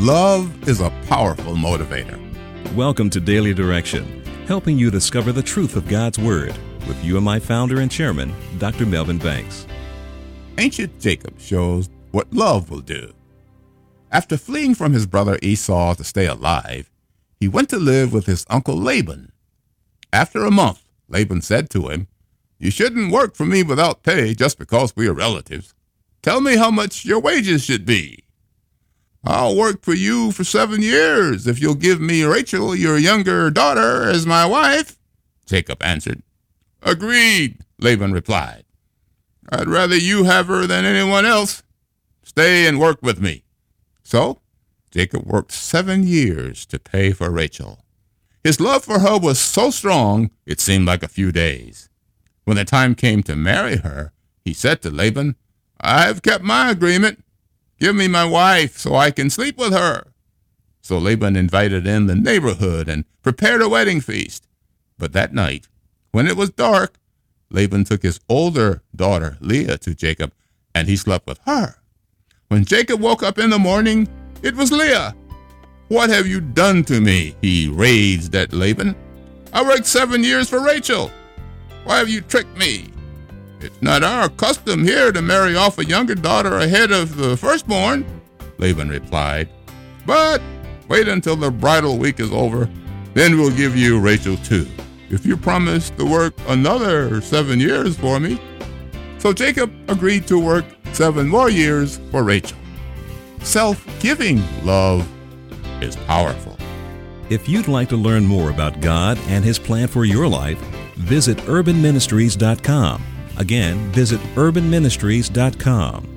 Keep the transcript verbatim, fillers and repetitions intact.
Love is a powerful motivator. Welcome to Daily Direction, helping you discover the truth of God's Word with you and my founder and chairman, Doctor Melvin Banks. Ancient Jacob shows what love will do. After fleeing from his brother Esau to stay alive, he went to live with his uncle Laban. After a month, Laban said to him, "You shouldn't work for me without pay just because we are relatives. Tell me how much your wages should be." "I'll work for you for seven years if you'll give me Rachel, your younger daughter, as my wife," Jacob answered. "Agreed," Laban replied. "I'd rather you have her than anyone else. Stay and work with me." So Jacob worked seven years to pay for Rachel. His love for her was so strong, it seemed like a few days. When the time came to marry her, he said to Laban, "I've kept my agreement. Give me my wife so I can sleep with her." So Laban invited in the neighborhood and prepared a wedding feast. But that night, when it was dark, Laban took his older daughter, Leah, to Jacob, and he slept with her. When Jacob woke up in the morning, it was Leah. "What have you done to me?" he raged at Laban. "I worked seven years for Rachel. Why have you tricked me? It's not our custom here to marry off a younger daughter ahead of the firstborn," Laban replied. "But wait until the bridal week is over, then we'll give you Rachel too, if you promise to work another seven years for me." So Jacob agreed to work seven more years for Rachel. Self-giving love is powerful. If you'd like to learn more about God and His plan for your life, visit urban ministries dot com. Again, visit urban ministries dot com.